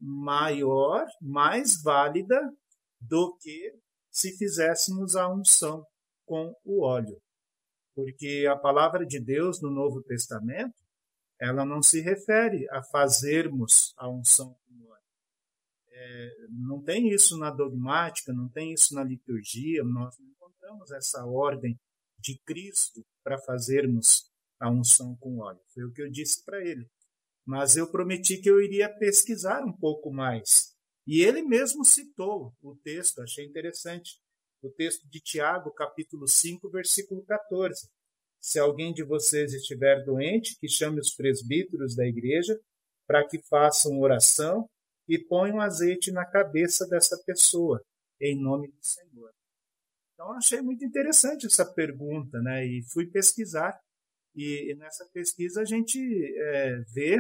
maior, mais válida do que se fizéssemos a unção com o óleo. Porque a palavra de Deus no Novo Testamento, ela não se refere a fazermos a unção com óleo. É, não tem isso na dogmática, não tem isso na liturgia, nós não encontramos essa ordem de Cristo para fazermos a unção com óleo. Foi o que eu disse para ele. Mas eu prometi que eu iria pesquisar um pouco mais. E ele mesmo citou o texto, achei interessante, o texto de Tiago, capítulo cinco, versículo quatorze. Se alguém de vocês estiver doente, que chame os presbíteros da igreja para que façam oração e ponham azeite na cabeça dessa pessoa, em nome do Senhor. Então, achei muito interessante essa pergunta, né? E fui pesquisar. E, e nessa pesquisa a gente é, vê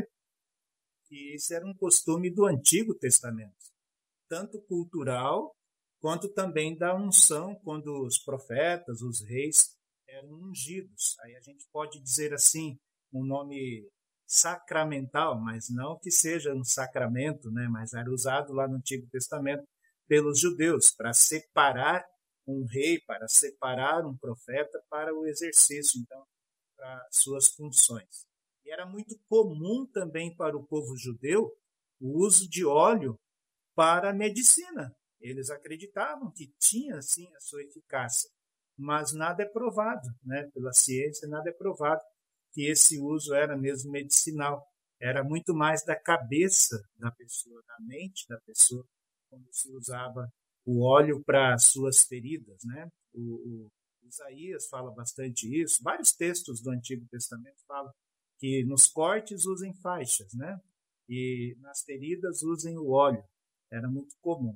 que isso era um costume do Antigo Testamento, tanto cultural quanto também da unção, quando os profetas, os reis eram ungidos. Aí a gente pode dizer assim, um nome sacramental, mas não que seja um sacramento, né? Mas era usado lá no Antigo Testamento pelos judeus para separar um rei, para separar um profeta para o exercício, então, para suas funções. E era muito comum também para o povo judeu o uso de óleo para a medicina. Eles acreditavam que tinha, sim, a sua eficácia, mas nada é provado, né? Pela ciência, nada é provado que esse uso era mesmo medicinal. Era muito mais da cabeça da pessoa, da mente da pessoa, quando se usava o óleo para suas feridas, né? O, o Isaías fala bastante isso. Vários textos do Antigo Testamento falam que nos cortes usem faixas, né? E nas feridas usem o óleo. Era muito comum.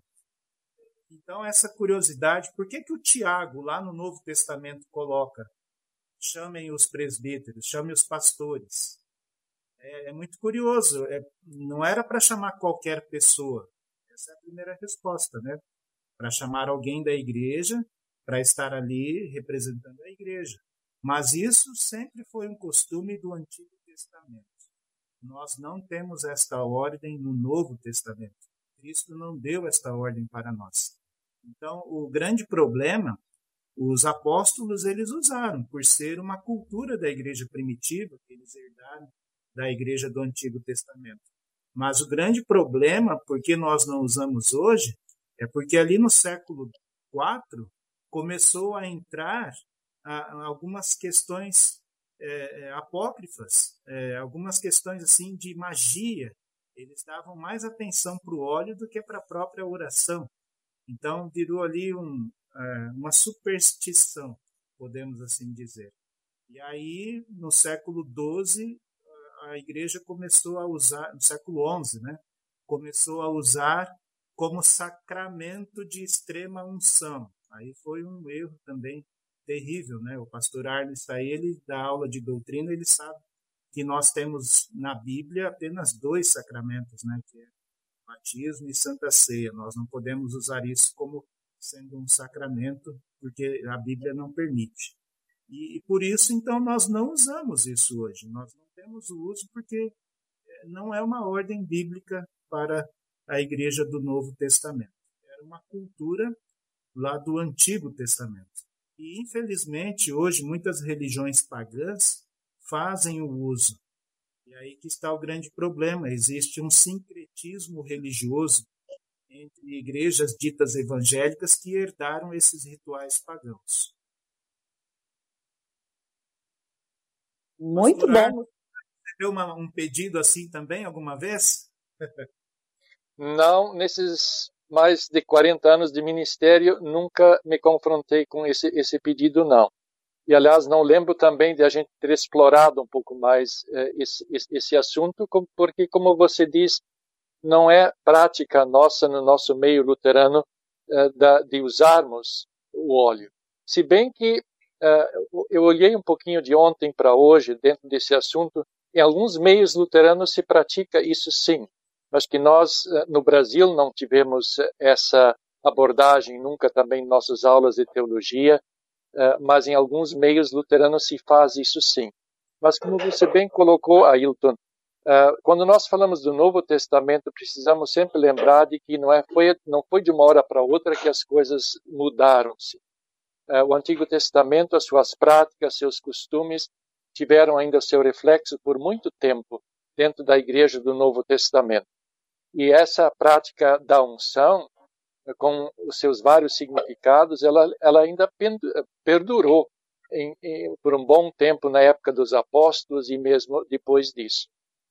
Então, essa curiosidade, por que que o Tiago, lá no Novo Testamento, coloca: chamem os presbíteros, chamem os pastores? É, é muito curioso. É, não era para chamar qualquer pessoa. Essa é a primeira resposta, né? Para chamar alguém da igreja, para estar ali representando a igreja. Mas isso sempre foi um costume do Antigo Testamento. Nós não temos esta ordem no Novo Testamento. Cristo não deu esta ordem para nós. Então, o grande problema, os apóstolos eles usaram, por ser uma cultura da igreja primitiva, que eles herdaram da igreja do Antigo Testamento. Mas o grande problema, por que nós não usamos hoje, é porque ali no século quatro começou a entrar a, algumas questões é, apócrifas, é, algumas questões assim de magia. Eles davam mais atenção para o óleo do que para a própria oração. Então virou ali um, é, uma superstição, podemos assim dizer. E aí, no século doze, a igreja começou a usar, no século onze, né, começou a usar como sacramento de extrema unção. Aí foi um erro também terrível, né? O pastor Arlen está aí, ele dá aula de doutrina, ele sabe que nós temos na Bíblia apenas dois sacramentos, né? Que é batismo e Santa Ceia. Nós não podemos usar isso como sendo um sacramento, porque a Bíblia não permite. E, e por isso, então, nós não usamos isso hoje. Nós não temos o uso porque não é uma ordem bíblica para a igreja do Novo Testamento. Era uma cultura lá do Antigo Testamento. E, infelizmente, hoje, muitas religiões pagãs fazem o uso. E aí que está o grande problema. Existe um sincretismo religioso entre igrejas ditas evangélicas que herdaram esses rituais pagãos. Muito Pastor, bom. Recebeu uma, um pedido assim também alguma vez? Não, nesses mais de quarenta anos de ministério, nunca me confrontei com esse, esse pedido, não. E, aliás, não lembro também de a gente ter explorado um pouco mais eh, esse, esse, esse assunto, porque, como você diz, não é prática nossa, no nosso meio luterano, eh, da, de usarmos o óleo. Se bem que eh, eu olhei um pouquinho de ontem para hoje, dentro desse assunto, em alguns meios luteranos se pratica isso sim. Acho que nós, no Brasil, não tivemos essa abordagem nunca também em nossas aulas de teologia, mas em alguns meios luteranos se faz isso sim. Mas como você bem colocou, Ailton, quando nós falamos do Novo Testamento, precisamos sempre lembrar de que não, é, foi, não foi de uma hora para outra que as coisas mudaram-se. O Antigo Testamento, as suas práticas, seus costumes, tiveram ainda o seu reflexo por muito tempo dentro da Igreja do Novo Testamento. E essa prática da unção, com os seus vários significados, ela, ela ainda perdurou em, em, por um bom tempo na época dos apóstolos e mesmo depois disso.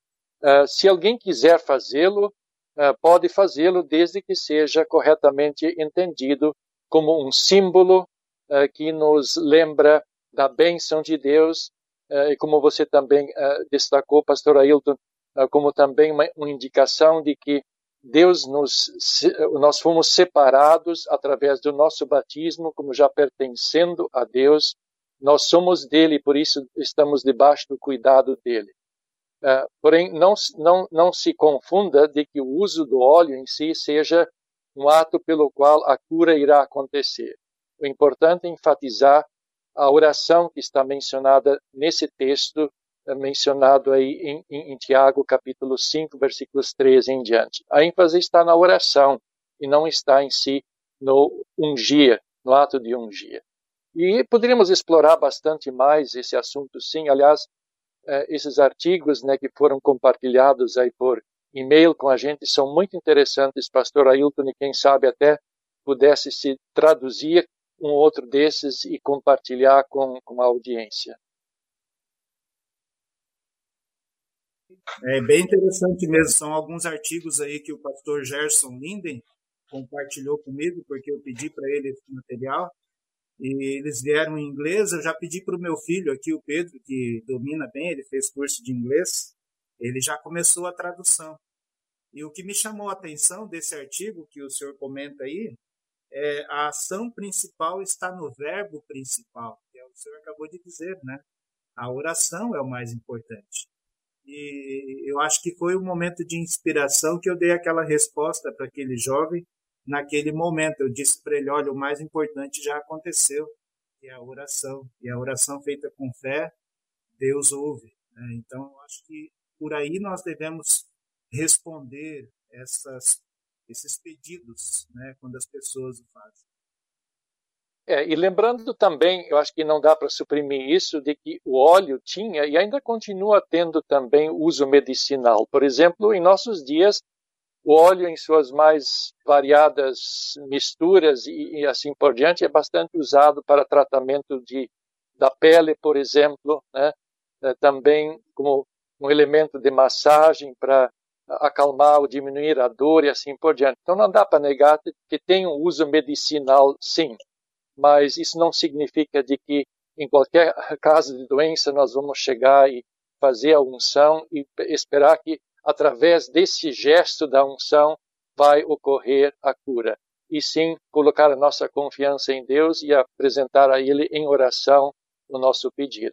Uh, se alguém quiser fazê-lo, uh, pode fazê-lo desde que seja corretamente entendido como um símbolo uh, que nos lembra da bênção de Deus, uh, e como você também uh, destacou, pastor Ailton, como também uma, uma indicação de que Deus nos, nós fomos separados através do nosso batismo, como já pertencendo a Deus, nós somos dele, por isso estamos debaixo do cuidado dele. Uh, porém, não, não, não se confunda de que o uso do óleo em si seja um ato pelo qual a cura irá acontecer. O importante é enfatizar a oração que está mencionada nesse texto, mencionado aí em, em, em Tiago, capítulo cinco, versículos treze em diante. A ênfase está na oração e não está em si no ungir, no ato de ungir. E poderíamos explorar bastante mais esse assunto, sim. Aliás, eh, esses artigos, né, que foram compartilhados aí por e-mail com a gente são muito interessantes, pastor Ailton, e quem sabe até pudesse se traduzir um outro desses e compartilhar com, com a audiência. É bem interessante mesmo, são alguns artigos aí que o pastor Gerson Linden compartilhou comigo, porque eu pedi para ele esse material, e eles vieram em inglês. Eu já pedi para o meu filho aqui, o Pedro, que domina bem, ele fez curso de inglês, ele já começou a tradução. E o que me chamou a atenção desse artigo que o senhor comenta aí, é a ação principal está no verbo principal, que é o senhor acabou de dizer, né? A oração é o mais importante. E eu acho que foi um momento de inspiração que eu dei aquela resposta para aquele jovem naquele momento. Eu disse para ele, olha, o mais importante já aconteceu, que é a oração. E a oração feita com fé, Deus ouve. Né? Então, eu acho que por aí nós devemos responder essas, esses pedidos, né, quando as pessoas o fazem. É, e lembrando também, eu acho que não dá para suprimir isso, de que o óleo tinha e ainda continua tendo também uso medicinal. Por exemplo, em nossos dias, o óleo em suas mais variadas misturas e, e assim por diante é bastante usado para tratamento de, da pele, por exemplo, né? É, também como um elemento de massagem para acalmar ou diminuir a dor e assim por diante. Então não dá para negar que tem um uso medicinal, sim. Mas isso não significa de que em qualquer caso de doença nós vamos chegar e fazer a unção e esperar que através desse gesto da unção vai ocorrer a cura. E sim, colocar a nossa confiança em Deus e apresentar a Ele em oração o nosso pedido.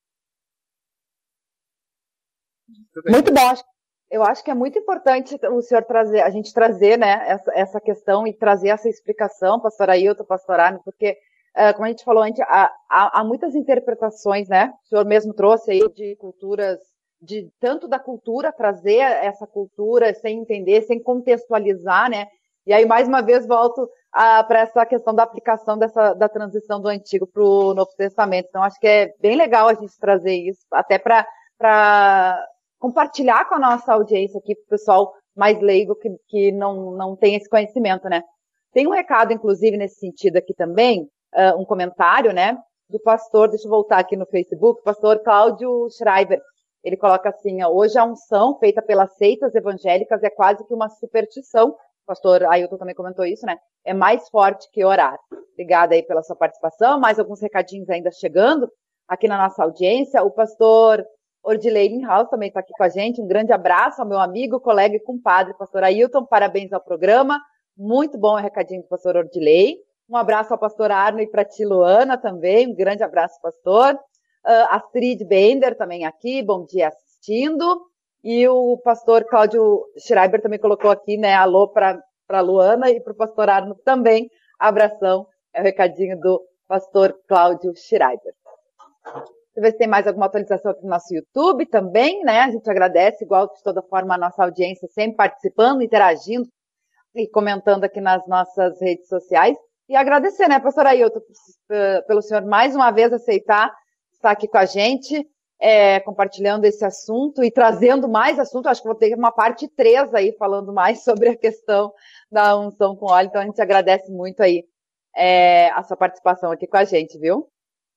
Muito bom. Eu acho que é muito importante o senhor trazer, a gente trazer, né, essa, essa questão e trazer essa explicação, pastor Ailton, pastor Arno, porque, uh, como a gente falou antes, há, há, há muitas interpretações, né? O senhor mesmo trouxe aí de culturas, de tanto da cultura, trazer essa cultura sem entender, sem contextualizar, né? E aí, mais uma vez, volto para essa questão da aplicação dessa, da transição do Antigo para o Novo Testamento. Então, acho que é bem legal a gente trazer isso, até para compartilhar com a nossa audiência aqui, para o pessoal mais leigo que, que não, não tem esse conhecimento, né? Tem um recado, inclusive, nesse sentido aqui também, uh, um comentário, né, do pastor, deixa eu voltar aqui no Facebook, pastor Cláudio Schreiber. Ele coloca assim, hoje a unção feita pelas seitas evangélicas é quase que uma superstição. O pastor Ailton também comentou isso, né? É mais forte que orar. Obrigada aí pela sua participação. Mais alguns recadinhos ainda chegando aqui na nossa audiência. O pastor Ordilei Inhouse também está aqui com a gente. Um grande abraço ao meu amigo, colega e compadre, pastor Ailton. Parabéns ao programa. Muito bom o recadinho do pastor Ordilei. Um abraço ao pastor Arno e para a tia Luana também. Um grande abraço, pastor. Uh, Astrid Bender também aqui. Bom dia assistindo. E o pastor Cláudio Schreiber também colocou aqui, né, alô para a Luana e para o pastor Arno também. Abração, é o recadinho do pastor Cláudio Schreiber. Deixa eu ver se tem mais alguma atualização aqui no nosso YouTube também, né? A gente agradece, igual de toda forma, a nossa audiência sempre participando, interagindo e comentando aqui nas nossas redes sociais. E agradecer, né, pastor Ailton, pelo senhor mais uma vez aceitar estar aqui com a gente. É, compartilhando esse assunto e trazendo mais assunto. Acho que vou ter uma parte três aí, falando mais sobre a questão da unção com óleo. Então, a gente agradece muito aí é, a sua participação aqui com a gente, viu?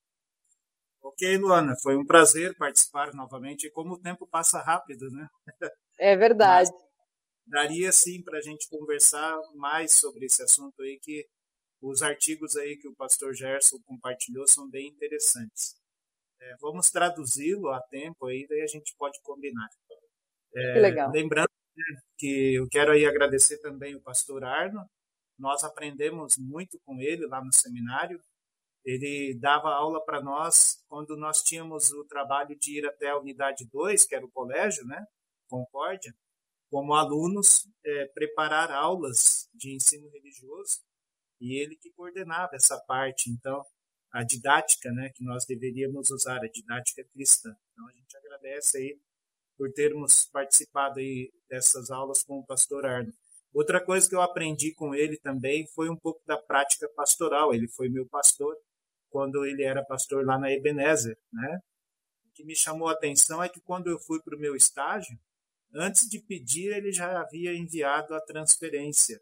Ok, Luana, foi um prazer participar novamente. E como o tempo passa rápido, né? É verdade. Mas daria, sim, para a gente conversar mais sobre esse assunto aí, que os artigos aí que o pastor Gerson compartilhou são bem interessantes. É, vamos traduzi-lo a tempo aí, daí a gente pode combinar. É, que legal. Lembrando, né, que eu quero aí agradecer também o pastor Arno. Nós aprendemos muito com ele lá no seminário. Ele dava aula para nós quando nós tínhamos o trabalho de ir até a unidade dois, que era o colégio, né, Concórdia, como alunos, é, preparar aulas de ensino religioso, e ele que coordenava essa parte. Então, a didática, né, que nós deveríamos usar, a didática cristã. Então, a gente agradece aí por termos participado aí dessas aulas com o pastor Arno. Outra coisa que eu aprendi com ele também foi um pouco da prática pastoral. Ele foi meu pastor quando ele era pastor lá na Ebenezer, né? O que me chamou a atenção é que quando eu fui para o meu estágio, antes de pedir, ele já havia enviado a transferência.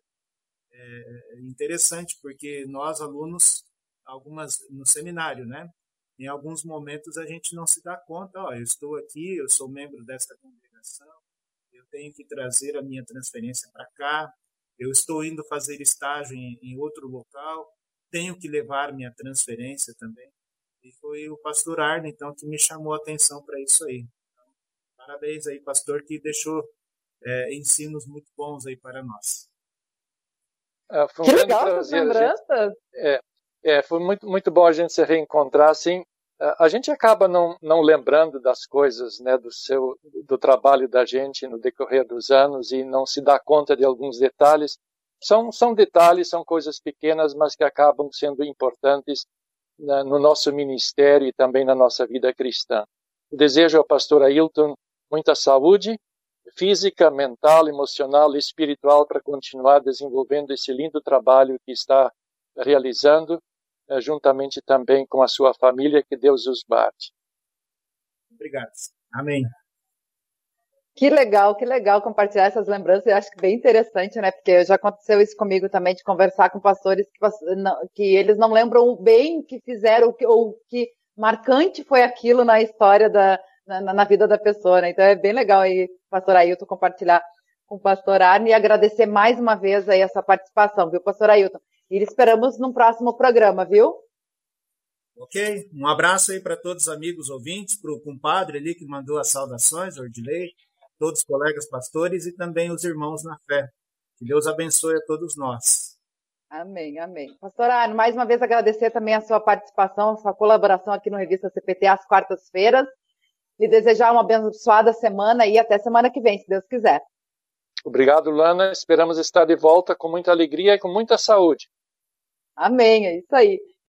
É interessante, porque nós, alunos, algumas no seminário, né? Em alguns momentos a gente não se dá conta, ó, eu estou aqui, eu sou membro desta congregação, eu tenho que trazer a minha transferência para cá, eu estou indo fazer estágio em, em outro local, tenho que levar minha transferência também. E foi o pastor Arno, então, que me chamou a atenção para isso aí. Então, parabéns aí, pastor, que deixou é, ensinos muito bons aí para nós. Ah, foi um que grande legal prazer, essas lembranças. É, é, foi muito, muito bom a gente se reencontrar, assim. A gente acaba não, não lembrando das coisas, né, do, seu, do trabalho da gente no decorrer dos anos e não se dá conta de alguns detalhes. São, são detalhes, são coisas pequenas, mas que acabam sendo importantes na, no nosso ministério e também na nossa vida cristã. Eu desejo ao pastor Ailton muita saúde física, mental, emocional e espiritual para continuar desenvolvendo esse lindo trabalho que está realizando, juntamente também com a sua família, que Deus os guarde. Obrigado. Amém. Que legal, que legal compartilhar essas lembranças. Eu acho que bem interessante, né? Porque já aconteceu isso comigo também, de conversar com pastores que, que eles não lembram bem o que fizeram, ou que marcante foi aquilo na história da, na, na vida da pessoa, né? Então é bem legal aí, pastor Ailton, compartilhar com o pastor Arno e agradecer mais uma vez aí essa participação, viu, pastor Ailton? E esperamos no próximo programa, viu? Ok, um abraço aí para todos os amigos ouvintes, para o compadre ali que mandou as saudações, Ordilei, todos os colegas pastores e também os irmãos na fé. Que Deus abençoe a todos nós. Amém, amém. Pastor Arno, mais uma vez agradecer também a sua participação, a sua colaboração aqui no Revista C P T às quartas-feiras e desejar uma abençoada semana e até semana que vem, se Deus quiser. Obrigado, Lana. Esperamos estar de volta com muita alegria e com muita saúde. Amém, é isso aí.